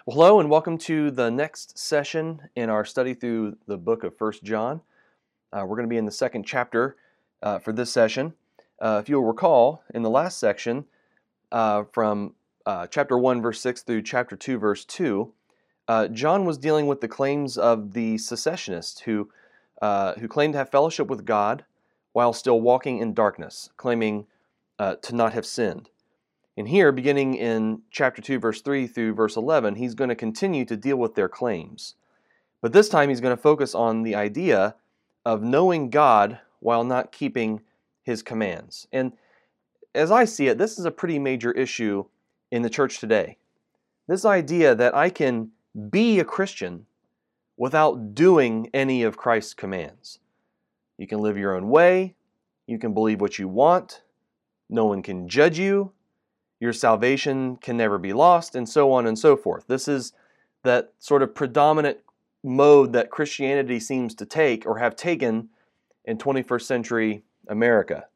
Well, hello and welcome to the next session in our study through the book of 1 John. We're going to be in the second chapter for this session. If you'll recall, in the last section, from chapter 1, verse 6 through chapter 2, verse 2, John was dealing with the claims of the secessionists who claimed to have fellowship with God while still walking in darkness, claiming to not have sinned. And here, beginning in chapter 2, verse 3 through verse 11, he's going to continue to deal with their claims. But this time he's going to focus on the idea of knowing God while not keeping His commands. And as I see it, this is a pretty major issue in the church today. This idea that I can be a Christian without doing any of Christ's commands. You can live your own way, you can believe what you want, no one can judge you, your salvation can never be lost, and so on and so forth. This is that sort of predominant mode that Christianity seems to take or have taken in 21st century America.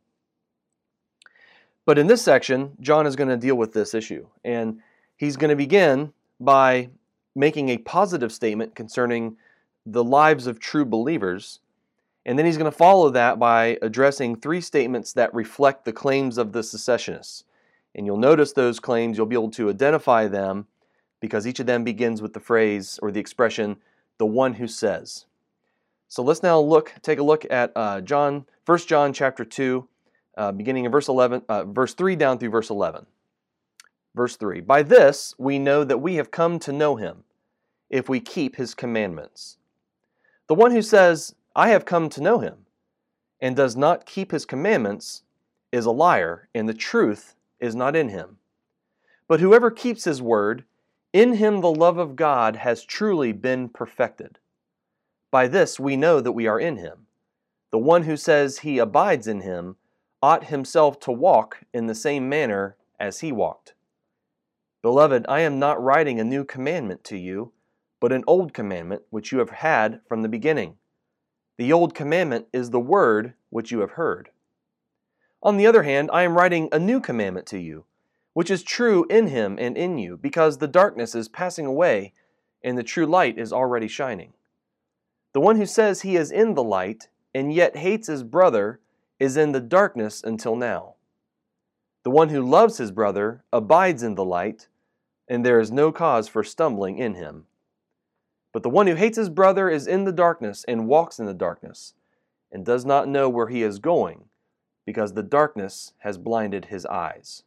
But in this section, John is going to deal with this issue, and he's going to begin by making a positive statement concerning the lives of true believers, and then he's going to follow that by addressing three statements that reflect the claims of the secessionists. And you'll notice those claims, you'll be able to identify them because each of them begins with the phrase or the expression, the one who says. So let's now take a look at 1 John chapter 2, beginning in verse 3 down through verse 11. Verse 3, "By this we know that we have come to know Him, if we keep His commandments. The one who says, 'I have come to know Him,' and does not keep His commandments, is a liar, and the truth is not in him. But whoever keeps His word, in him the love of God has truly been perfected. By this we know that we are in Him. The one who says he abides in Him ought himself to walk in the same manner as He walked. Beloved, I am not writing a new commandment to you, but an old commandment which you have had from the beginning. The old commandment is the word which you have heard. On the other hand, I am writing a new commandment to you, which is true in Him and in you, because the darkness is passing away and the true light is already shining. The one who says he is in the light and yet hates his brother is in the darkness until now. The one who loves his brother abides in the light, and there is no cause for stumbling in him. But the one who hates his brother is in the darkness and walks in the darkness, and does not know where he is going, because the darkness has blinded his eyes."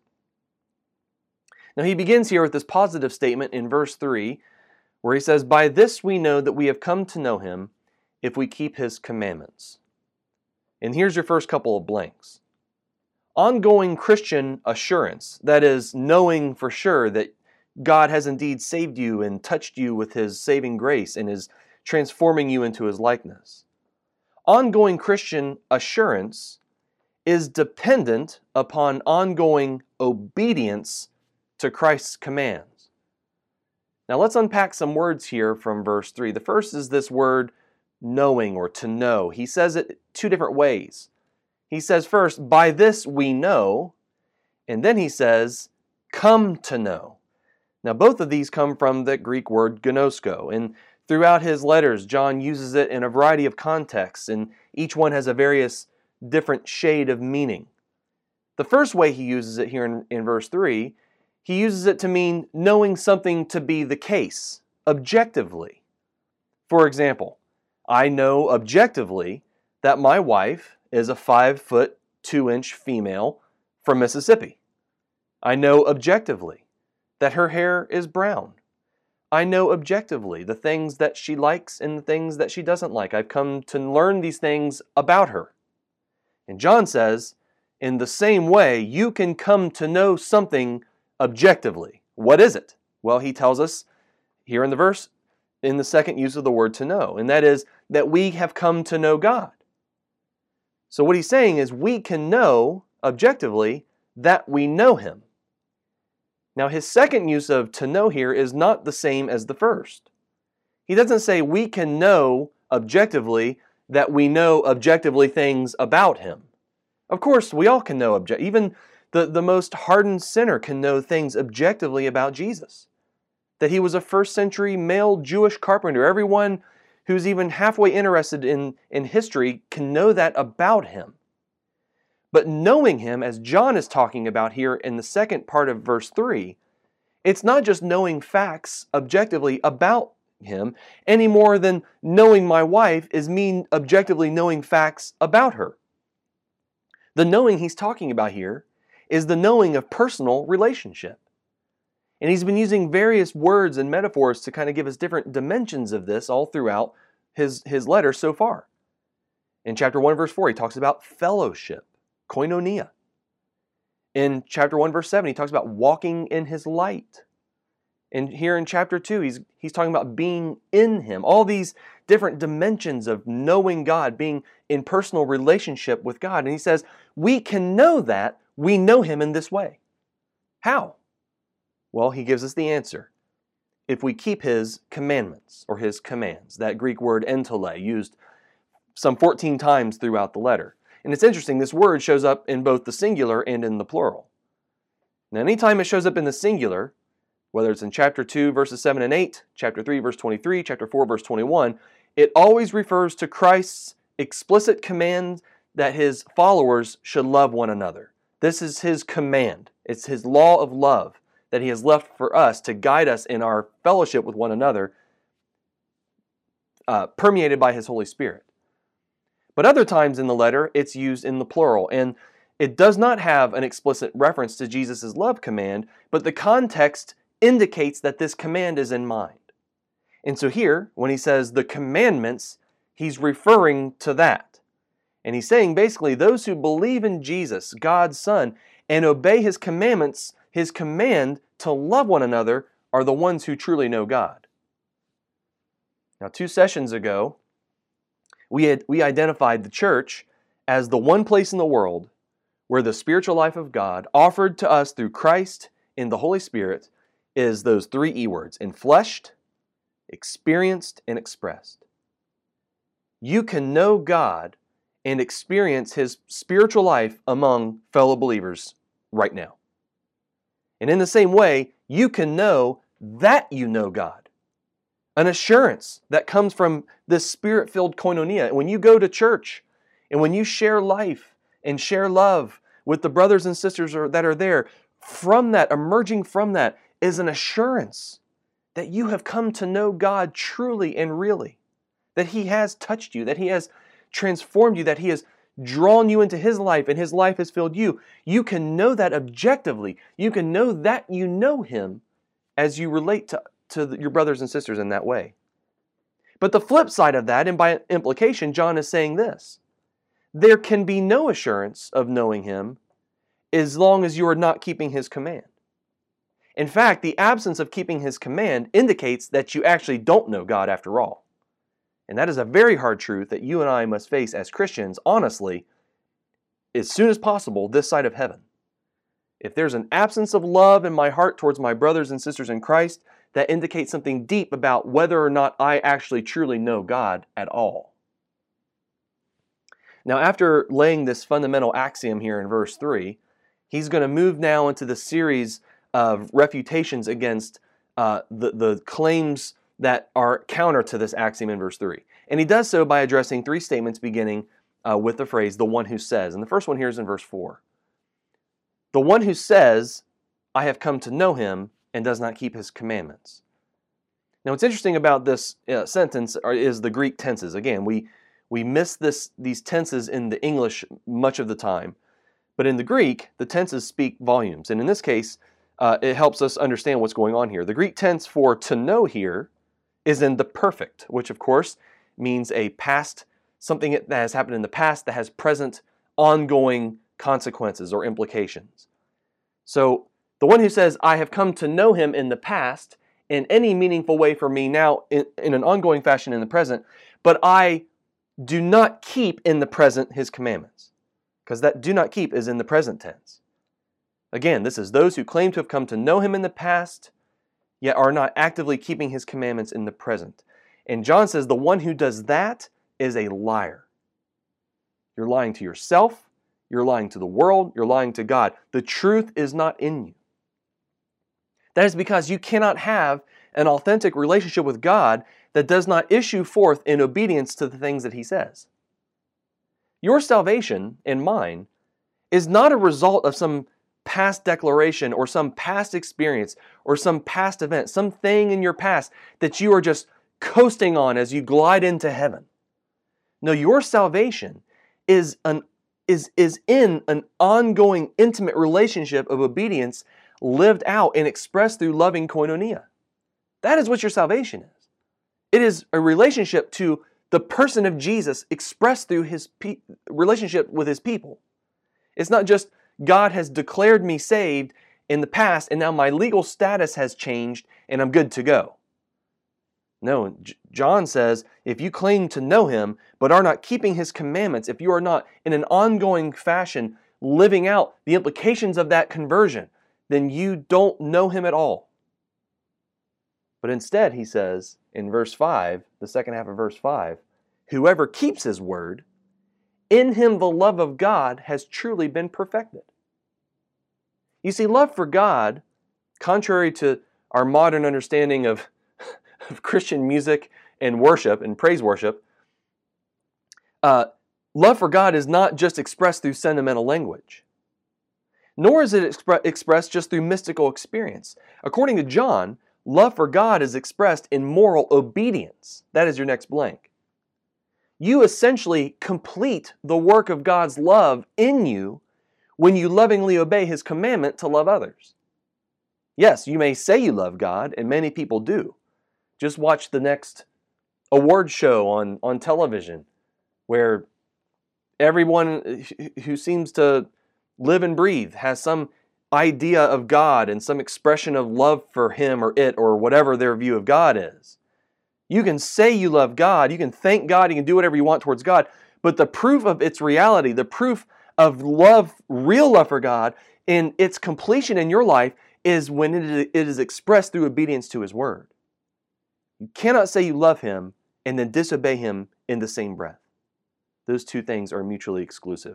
Now he begins here with this positive statement in verse 3, where he says, "By this we know that we have come to know Him, if we keep His commandments." And here's your first couple of blanks. Ongoing Christian assurance, that is, knowing for sure that God has indeed saved you and touched you with His saving grace and is transforming you into His likeness. Ongoing Christian assurance is dependent upon ongoing obedience to Christ's commands. Now let's unpack some words here from verse 3. The first is this word knowing or to know. He says it two different ways. He says first, "By this we know," and then he says, "come to know." Now both of these come from the Greek word gnosko, and throughout his letters, John uses it in a variety of contexts, and each one has a various different shade of meaning. The first way he uses it here in verse 3, he uses it to mean knowing something to be the case, objectively. For example, I know objectively that my wife is a 5'2" female from Mississippi. I know objectively that her hair is brown. I know objectively the things that she likes and the things that she doesn't like. I've come to learn these things about her. And John says, in the same way, you can come to know something objectively. What is it? Well, he tells us here in the verse, in the second use of the word to know, and that is that we have come to know God. So what he's saying is we can know objectively that we know Him. Now his second use of to know here is not the same as the first. He doesn't say we can know objectively that we know objectively things about Him. Of course, we all can know even the most hardened sinner can know things objectively about Jesus. that he was a first century male Jewish carpenter. Everyone who's even halfway interested in history can know that about him. But knowing him, as John is talking about here in the second part of verse 3, it's not just knowing facts objectively about him any more than knowing my wife is me objectively knowing facts about her. The knowing he's talking about here is the knowing of personal relationship. And he's been using various words and metaphors to kind of give us different dimensions of this all throughout his letter so far. In chapter 1, verse 4, he talks about fellowship, koinonia. In chapter 1, verse 7, he talks about walking in his light. And here in chapter 2, he's talking about being in him. All these different dimensions of knowing God, being in personal relationship with God. And he says, we can know that we know him in this way. How? Well, he gives us the answer. If we keep his commandments or his commands, that Greek word entole, used some 14 times throughout the letter. And it's interesting, this word shows up in both the singular and in the plural. Now, anytime it shows up in the singular, whether it's in chapter 2, verses 7 and 8, chapter 3, verse 23, chapter 4, verse 21, it always refers to Christ's explicit command that his followers should love one another. This is his command. It's his law of love that he has left for us to guide us in our fellowship with one another, permeated by his Holy Spirit. But other times in the letter, it's used in the plural, and it does not have an explicit reference to Jesus' love command, but the context indicates that this command is in mind. And so here, when he says the commandments, he's referring to that. And he's saying basically those who believe in Jesus, God's Son, and obey his commandments, his command to love one another, are the ones who truly know God. Now, 2 sessions ago, we identified the church as the one place in the world where the spiritual life of God offered to us through Christ in the Holy Spirit is those 3 E words: enfleshed, experienced, and expressed. You can know God and experience his spiritual life among fellow believers right now. And in the same way, you can know that you know God. An assurance that comes from this Spirit-filled koinonia. And when you go to church and when you share life and share love with the brothers and sisters that are there, from that, emerging from that, is an assurance that you have come to know God truly and really, that he has touched you, that he has transformed you, that he has drawn you into his life and his life has filled you. You can know that objectively. You can know that you know him as you relate to your brothers and sisters in that way. But the flip side of that, and by implication, John is saying this: there can be no assurance of knowing him as long as you are not keeping his command. In fact, the absence of keeping his command indicates that you actually don't know God after all. And that is a very hard truth that you and I must face as Christians, honestly, as soon as possible this side of heaven. If there's an absence of love in my heart towards my brothers and sisters in Christ, that indicates something deep about whether or not I actually truly know God at all. Now, after laying this fundamental axiom here in verse 3, he's going to move now into the series of refutations against the claims that are counter to this axiom in verse 3. And he does so by addressing 3 statements beginning with the phrase, the one who says. And the first one here is in verse 4. The one who says, I have come to know him, and does not keep his commandments. Now, what's interesting about this sentence is the Greek tenses. Again, we miss these tenses in the English much of the time. But in the Greek, the tenses speak volumes. And in this case, it helps us understand what's going on here. The Greek tense for to know here is in the perfect, which of course means a past, something that has happened in the past that has present, ongoing consequences or implications. So the one who says, I have come to know him in the past, in any meaningful way for me now, in an ongoing fashion in the present, but I do not keep in the present his commandments. Because that do not keep is in the present tense. Again, this is those who claim to have come to know him in the past, yet are not actively keeping his commandments in the present. And John says the one who does that is a liar. You're lying to yourself, you're lying to the world, you're lying to God. The truth is not in you. That is because you cannot have an authentic relationship with God that does not issue forth in obedience to the things that He says. Your salvation and mine is not a result of some past declaration or some past experience or some past event, something in your past that you are just coasting on as you glide into heaven. No, your salvation is in an ongoing intimate relationship of obedience lived out and expressed through loving koinonia. That is what your salvation is. It is a relationship to the person of Jesus expressed through His relationship with His people. It's not just God has declared me saved in the past and now my legal status has changed and I'm good to go. No, John says, if you claim to know Him but are not keeping His commandments, if you are not in an ongoing fashion living out the implications of that conversion, then you don't know Him at all. But instead, he says in verse 5, the second half of verse 5, whoever keeps His word, in him the love of God has truly been perfected. You see, love for God, contrary to our modern understanding of Christian music and worship and praise worship, love for God is not just expressed through sentimental language, nor is it expressed just through mystical experience. According to John, love for God is expressed in moral obedience. That is your next blank. You essentially complete the work of God's love in you when you lovingly obey His commandment to love others. Yes, you may say you love God, and many people do. Just watch the next award show on television where everyone who seems to live and breathe has some idea of God and some expression of love for Him or it or whatever their view of God is. You can say you love God, you can thank God, you can do whatever you want towards God, but the proof of its reality, the proof of love, real love for God, and its completion in your life is when it is expressed through obedience to His word. You cannot say you love Him and then disobey Him in the same breath. Those two things are mutually exclusive.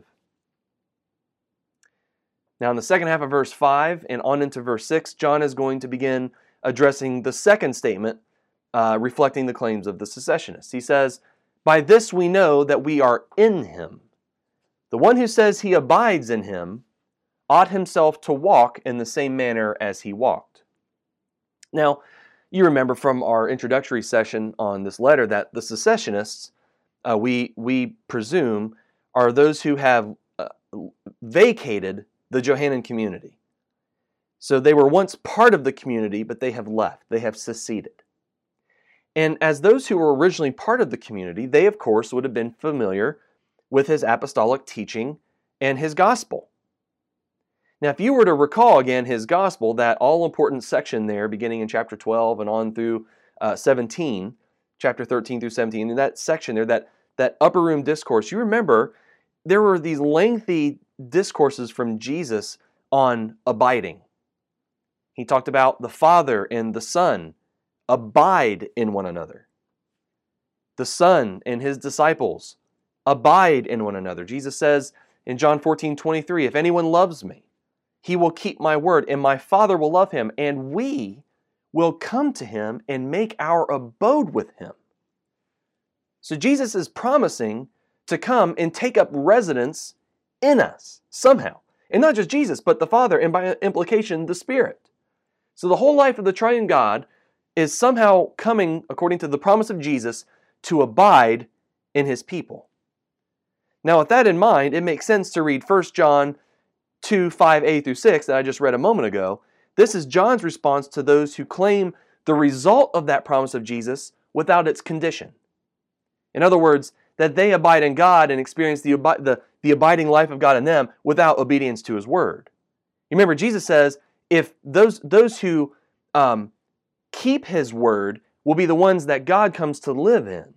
Now in the second half of verse 5 and on into verse 6, John is going to begin addressing the second statement, reflecting the claims of the secessionists. He says, by this we know that we are in Him. The one who says he abides in Him ought himself to walk in the same manner as He walked. Now, you remember from our introductory session on this letter that the secessionists, we presume, are those who have vacated the Johannine community. So they were once part of the community, but they have left. They have seceded. And as those who were originally part of the community, they, of course, would have been familiar with His apostolic teaching and His gospel. Now, if you were to recall again His gospel, that all-important section there, beginning in chapter 12 and on through 17, chapter 13 through 17, in that section there, that upper room discourse, you remember there were these lengthy discourses from Jesus on abiding. He talked about the Father and the Son abide in one another. The Son and His disciples abide in one another. Jesus says in John 14:23, if anyone loves me, he will keep my word, and my Father will love him, and we will come to him and make our abode with him. So Jesus is promising to come and take up residence in us somehow. And not just Jesus, but the Father, and by implication, the Spirit. So the whole life of the triune God is somehow coming, according to the promise of Jesus, to abide in His people. Now, with that in mind, it makes sense to read 1 John 2, 5a through 6 that I just read a moment ago. This is John's response to those who claim the result of that promise of Jesus without its condition. In other words, that they abide in God and experience the abiding life of God in them without obedience to His word. You remember, Jesus says, if those who keep His word will be the ones that God comes to live in.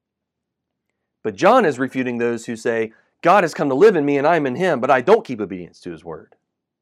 But John is refuting those who say, God has come to live in me and I'm in Him, but I don't keep obedience to His word.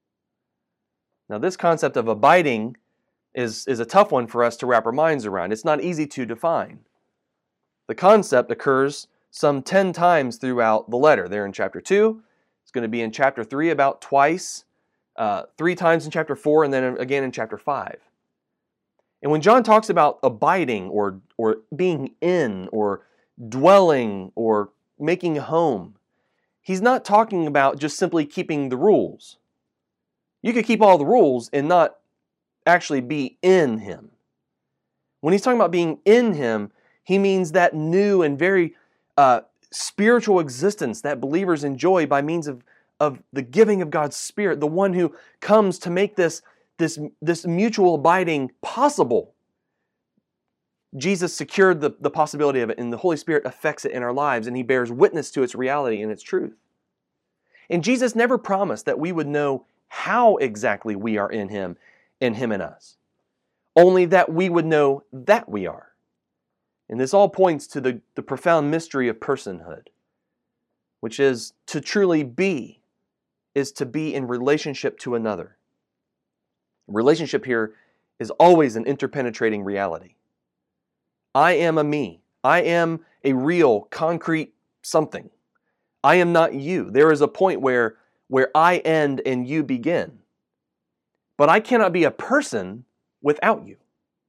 Now this concept of abiding is a tough one for us to wrap our minds around. It's not easy to define. The concept occurs some 10 times throughout the letter. There in chapter 2, it's going to be in chapter 3 about twice, 3 times in chapter 4, and then again in chapter 5. And when John talks about abiding or being in or dwelling or making a home, he's not talking about just simply keeping the rules. You could keep all the rules and not actually be in Him. When he's talking about being in Him, he means that new and very spiritual existence that believers enjoy by means of the giving of God's Spirit, the one who comes to make this mutual abiding possible. Jesus secured the possibility of it, and the Holy Spirit affects it in our lives, and He bears witness to its reality and its truth. And Jesus never promised that we would know how exactly we are in Him and Him in us, only that we would know that we are. And this all points to the profound mystery of personhood, which is to truly be, is to be in relationship to another. Relationship here is always an interpenetrating reality. I am a me. I am a real, concrete something. I am not you. There is a point where I end and you begin. But I cannot be a person without you.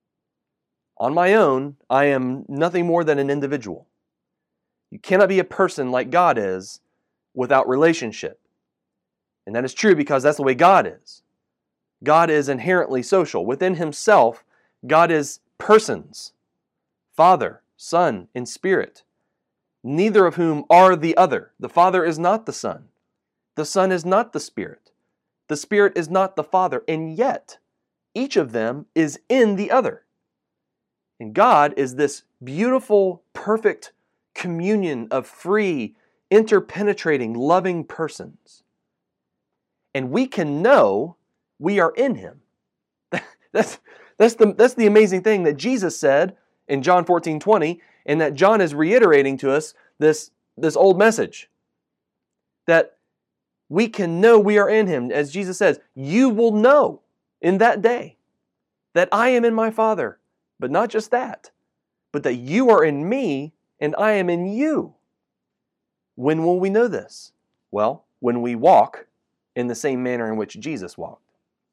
On my own, I am nothing more than an individual. You cannot be a person like God is without relationship. And that is true because that's the way God is. God is inherently social. Within Himself, God is persons, Father, Son, and Spirit, neither of whom are the other. The Father is not the Son. The Son is not the Spirit. The Spirit is not the Father. And yet, each of them is in the other. And God is this beautiful, perfect communion of free, interpenetrating, loving persons. And we can know we are in Him. That's the amazing thing that Jesus said in John 14:20, and that John is reiterating to us this old message. That we can know we are in Him. As Jesus says, you will know in that day that I am in my Father. But not just that, but that you are in me and I am in you. When will we know this? Well, when we walk in the same manner in which Jesus walked.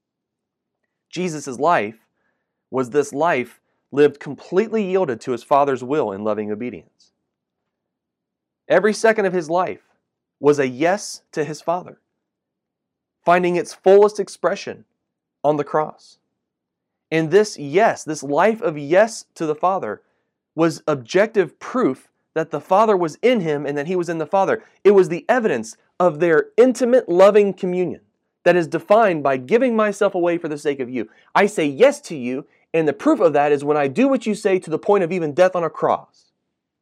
Jesus' life was this life lived completely yielded to His Father's will in loving obedience. Every second of His life was a yes to His Father, finding its fullest expression on the cross. And this yes, this life of yes to the Father, was objective proof that the Father was in Him and that He was in the Father. It was the evidence of their intimate, loving communion that is defined by giving myself away for the sake of you. I say yes to you, and the proof of that is when I do what you say to the point of even death on a cross.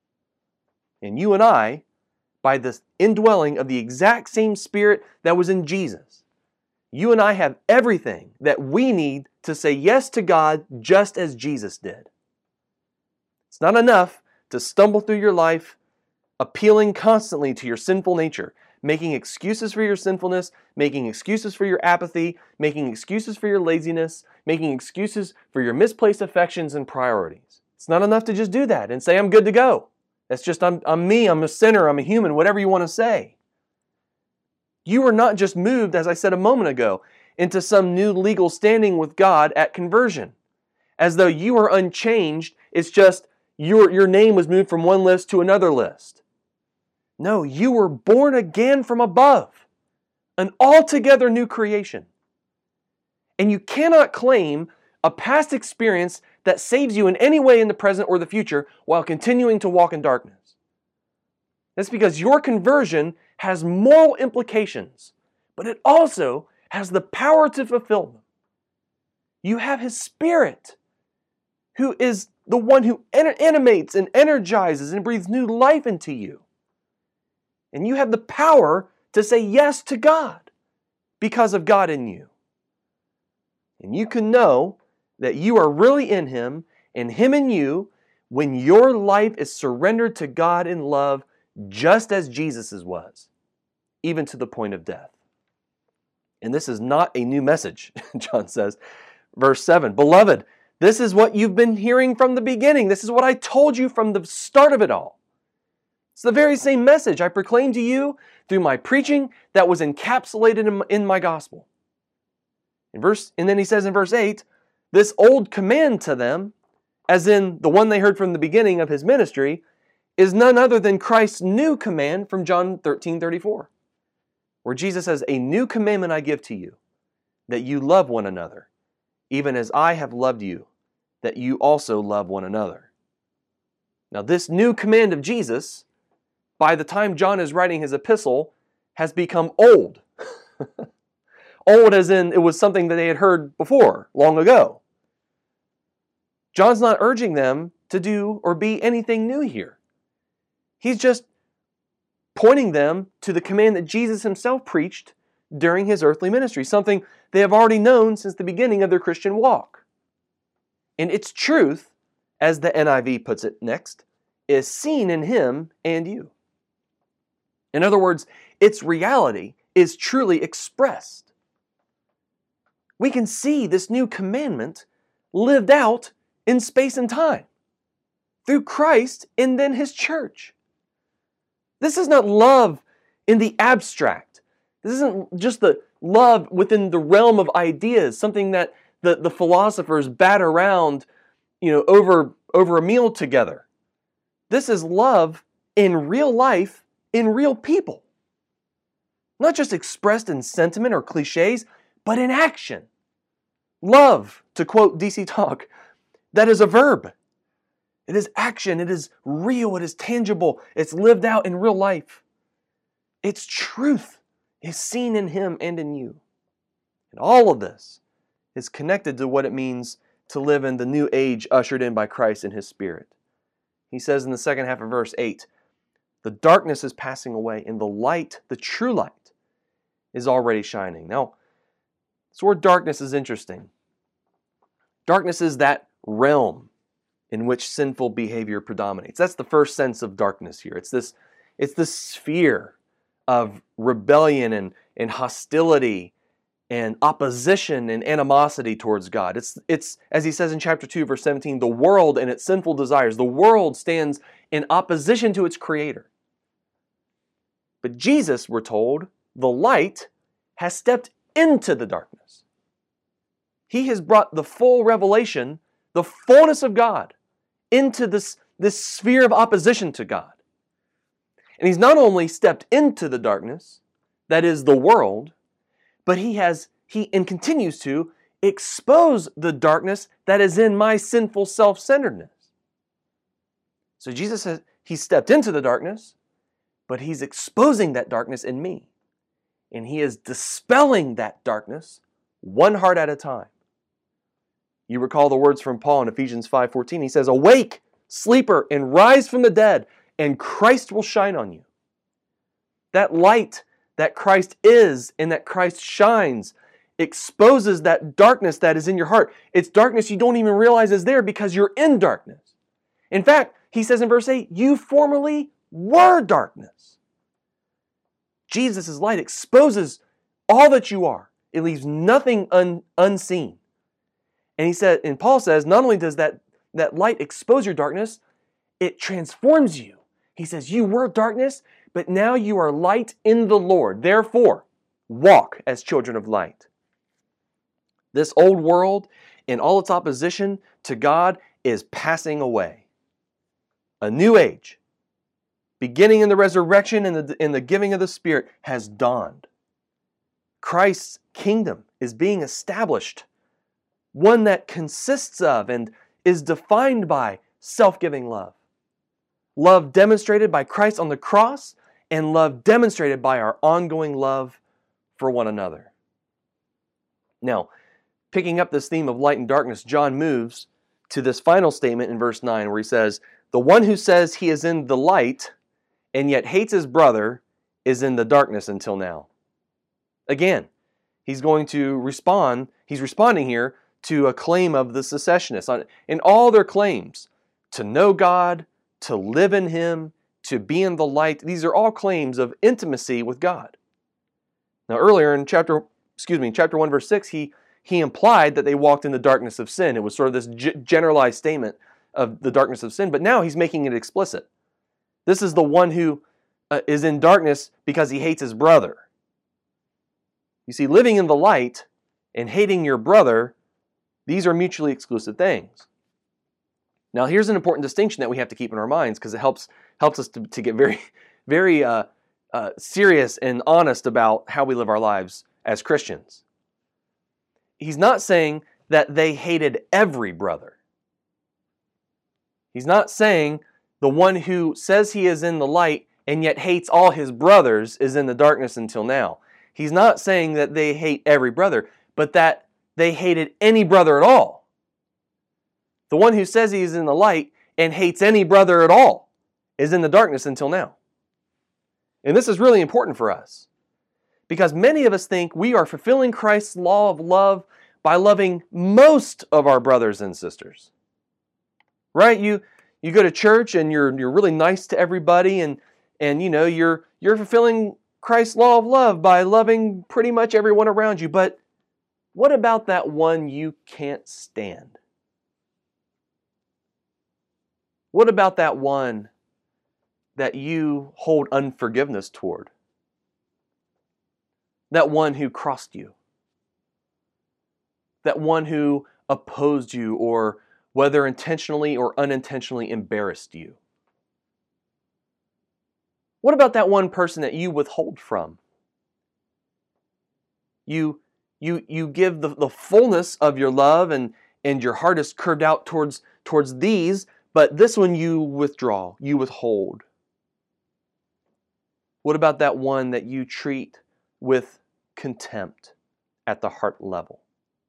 And you and I, by the indwelling of the exact same Spirit that was in Jesus, you and I have everything that we need to say yes to God just as Jesus did. It's not enough to stumble through your life appealing constantly to your sinful nature, making excuses for your sinfulness, making excuses for your apathy, making excuses for your laziness, making excuses for your misplaced affections and priorities. It's not enough to just do that and say, I'm good to go. That's just, I'm me, I'm a sinner, I'm a human, whatever you want to say. You were not just moved, as I said a moment ago, into some new legal standing with God at conversion, as though you were unchanged. It's just your name was moved from one list to another list. No, you were born again from above, an altogether new creation. And you cannot claim a past experience that saves you in any way in the present or the future while continuing to walk in darkness. That's because your conversion has moral implications, but it also has the power to fulfill them. You have His Spirit, who is the one who animates and energizes and breathes new life into you. And you have the power to say yes to God because of God in you. And you can know that you are really in Him and Him in you when your life is surrendered to God in love, just as Jesus's was, even to the point of death. And this is not a new message, John says. Verse 7, Beloved, this is what you've been hearing from the beginning. This is what I told you from the start of it all. It's the very same message I proclaimed to you through my preaching that was encapsulated in my gospel. And then he says in verse 8, This old command to them, as in the one they heard from the beginning of his ministry, is none other than Christ's new command from John 13:34, where Jesus says, "A new commandment I give to you, that you love one another, even as I have loved you, that you also love one another." Now, this new command of Jesus, by the time John is writing his epistle, has become old. Old as in it was something that they had heard before, long ago. John's not urging them to do or be anything new here. He's just pointing them to the command that Jesus himself preached during his earthly ministry, something they have already known since the beginning of their Christian walk. And its truth, as the NIV puts it next, is seen in him and you. In other words, its reality is truly expressed. We can see this new commandment lived out in space and time through Christ and then his church. This is not love in the abstract. This isn't just the love within the realm of ideas, something that the philosophers bat around, over a meal together. This is love in real life, in real people. Not just expressed in sentiment or cliches, but in action. Love, to quote DC Talk, that is a verb. It is action, it is real, it is tangible, it's lived out in real life. Its truth is seen in him and in you. And all of this is connected to what it means to live in the new age ushered in by Christ and his Spirit. He says in the second half of verse 8, "The darkness is passing away, and the light, the true light, is already shining." Now, this word darkness is interesting. Darkness is that realm in which sinful behavior predominates. That's the first sense of darkness here. It's this sphere of rebellion and hostility and opposition and animosity towards God. It's as he says in chapter 2, verse 17, the world and its sinful desires. The world stands in opposition to its creator. But Jesus, we're told, the light, has stepped into the darkness. He has brought the full revelation, the fullness of God, into this sphere of opposition to God. And he's not only stepped into the darkness, that is the world, but he continues to expose the darkness that is in my sinful self-centeredness. So Jesus says he stepped into the darkness, but he's exposing that darkness in me. And he is dispelling that darkness one heart at a time. You recall the words from Paul in Ephesians 5:14. He says, "Awake, sleeper, and rise from the dead, and Christ will shine on you." That light that Christ is and that Christ shines exposes that darkness that is in your heart. It's darkness you don't even realize is there because you're in darkness. In fact, he says in verse 8, "You formerly were darkness." Jesus' light exposes all that you are. It leaves nothing unseen. And Paul says, not only does that light expose your darkness, it transforms you. He says, you were darkness, but now you are light in the Lord. Therefore, walk as children of light. This old world, in all its opposition to God, is passing away. A new age, beginning in the resurrection and in the giving of the Spirit, has dawned. Christ's kingdom is being established, one that consists of and is defined by self-giving love. Love demonstrated by Christ on the cross, and love demonstrated by our ongoing love for one another. Now, picking up this theme of light and darkness, John moves to this final statement in verse 9 where he says, "The one who says he is in the light and yet hates his brother is in the darkness until now." Again, he's responding here to a claim of the secessionists. In all their claims, to know God, to live in him, to be in the light, these are all claims of intimacy with God. Now earlier in chapter 1 verse 6, he implied that they walked in the darkness of sin. It was sort of this generalized statement of the darkness of sin, but now he's making it explicit. This is the one who is in darkness because he hates his brother. You see, living in the light and hating your brother, These are mutually exclusive things. Now, here's an important distinction that we have to keep in our minds because it helps us to get very, very serious and honest about how we live our lives as Christians. He's not saying that they hated every brother. He's not saying the one who says he is in the light and yet hates all his brothers is in the darkness until now. He's not saying that they hate every brother, but that they hated any brother at all. The one who says he is in the light and hates any brother at all is in the darkness until now. And this is really important for us because many of us think we are fulfilling Christ's law of love by loving most of our brothers and sisters. Right? You go to church and you're really nice to everybody and you know you're fulfilling Christ's law of love by loving pretty much everyone around you. But what about that one you can't stand? What about that one that you hold unforgiveness toward? That one who crossed you? That one who opposed you or whether intentionally or unintentionally embarrassed you? What about that one person that you withhold from? You give the fullness of your love and your heart is curved out towards these, but this one you withdraw, you withhold. What about that one that you treat with contempt at the heart level?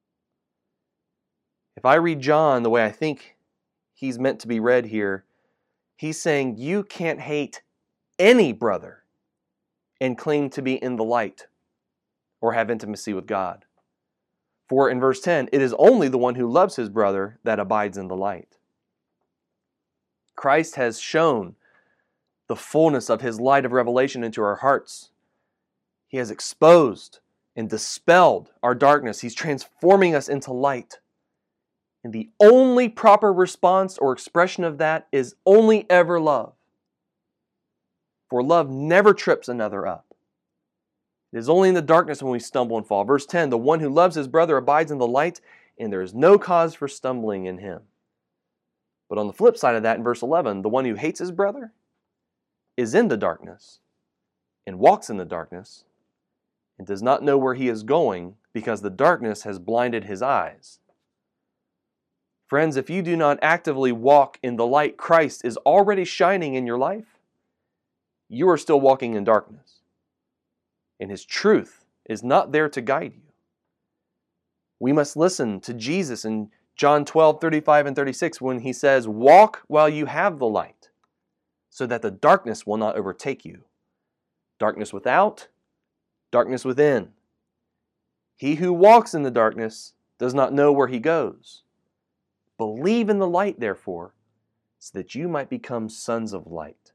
If I read John the way I think he's meant to be read here, he's saying you can't hate any brother and claim to be in the light or have intimacy with God. For in verse 10, it is only the one who loves his brother that abides in the light. Christ has shown the fullness of his light of revelation into our hearts. He has exposed and dispelled our darkness. He's transforming us into light. And the only proper response or expression of that is only ever love. For love never trips another up. It is only in the darkness when we stumble and fall. Verse 10, the one who loves his brother abides in the light, and there is no cause for stumbling in him. But on the flip side of that, in verse 11, the one who hates his brother is in the darkness and walks in the darkness and does not know where he is going because the darkness has blinded his eyes. Friends, if you do not actively walk in the light Christ is already shining in your life, you are still walking in darkness. And his truth is not there to guide you. We must listen to Jesus in John 12, 35 and 36 when he says, walk while you have the light, so that the darkness will not overtake you. Darkness without, darkness within. He who walks in the darkness does not know where he goes. Believe in the light, therefore, so that you might become sons of light.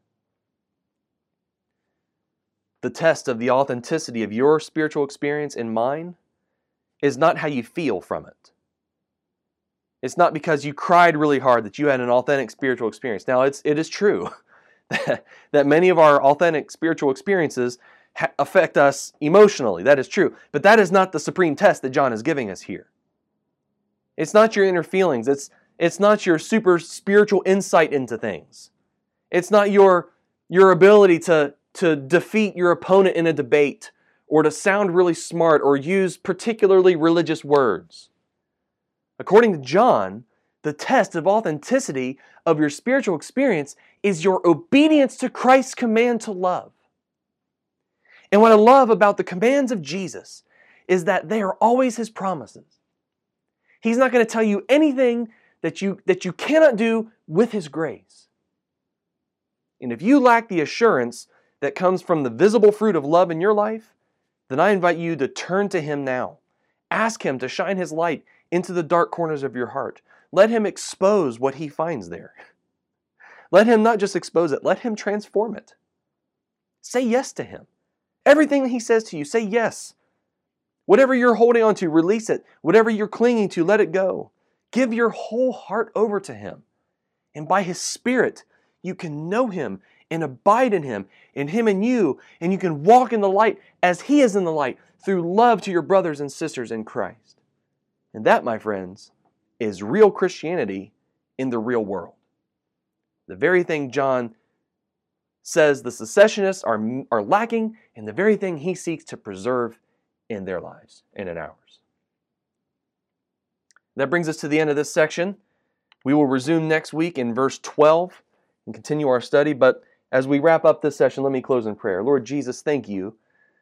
The test of the authenticity of your spiritual experience and mine is not how you feel from it. It's not because you cried really hard that you had an authentic spiritual experience. Now, it is true that many of our authentic spiritual experiences affect us emotionally. That is true. But that is not the supreme test that John is giving us here. It's not your inner feelings. It's not your super spiritual insight into things. It's not your ability to defeat your opponent in a debate or to sound really smart or use particularly religious words. According to John, the test of authenticity of your spiritual experience is your obedience to Christ's command to love. And what I love about the commands of Jesus is that they are always his promises. He's not going to tell you anything that you cannot do with his grace. And if you lack the assurance that comes from the visible fruit of love in your life, then I invite you to turn to him now. Ask him to shine his light into the dark corners of your heart. Let him expose what he finds there. Let him not just expose it, let him transform it. Say yes to him. Everything that he says to you, say yes. Whatever you're holding on to, release it. Whatever you're clinging to, let it go. Give your whole heart over to him. And by his Spirit, you can know him and abide in him and you, and you can walk in the light as he is in the light through love to your brothers and sisters in Christ. And that, my friends, is real Christianity in the real world. The very thing John says the secessionists are lacking, and the very thing he seeks to preserve in their lives and in ours. That brings us to the end of this section. We will resume next week in verse 12 and continue our study. But as we wrap up this session, let me close in prayer. Lord Jesus, thank you.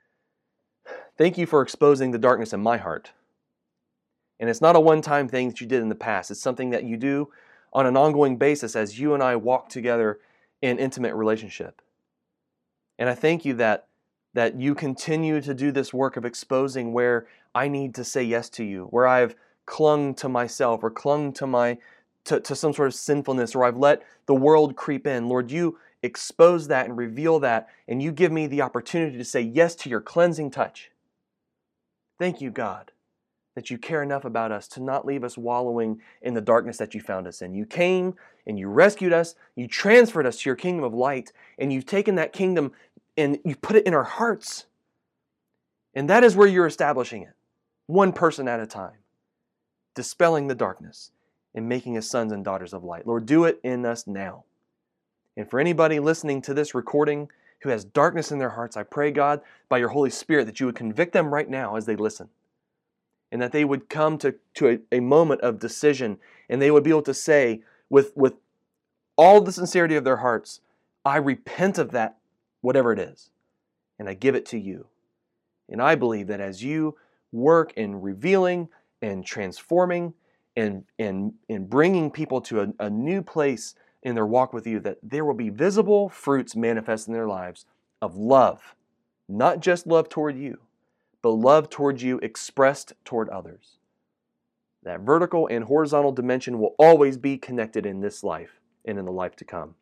Thank you for exposing the darkness in my heart. And it's not a one-time thing that you did in the past. It's something that you do on an ongoing basis as you and I walk together in intimate relationship. And I thank you that you continue to do this work of exposing where I need to say yes to you, where I've clung to myself or clung to to some sort of sinfulness, or I've let the world creep in. Lord, you expose that and reveal that, and you give me the opportunity to say yes to your cleansing touch. Thank you, God, that you care enough about us to not leave us wallowing in the darkness that you found us in. You came and you rescued us, you transferred us to your kingdom of light, and you've taken that kingdom and you've put it in our hearts. And that is where you're establishing it, one person at a time, dispelling the darkness and making us sons and daughters of light. Lord, do it in us now. And for anybody listening to this recording who has darkness in their hearts, I pray, God, by your Holy Spirit, that you would convict them right now as they listen. And that they would come to a moment of decision, and they would be able to say with all the sincerity of their hearts, I repent of that, whatever it is, and I give it to you. And I believe that as you work in revealing and transforming and bringing people to a new place in their walk with you, that there will be visible fruits manifest in their lives of love, not just love toward you, but love toward you expressed toward others. That vertical and horizontal dimension will always be connected in this life and in the life to come.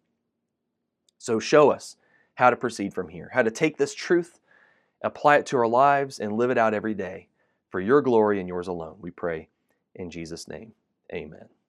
So show us how to proceed from here, how to take this truth, apply it to our lives, and live it out every day for your glory and yours alone. We pray in Jesus' name. Amen.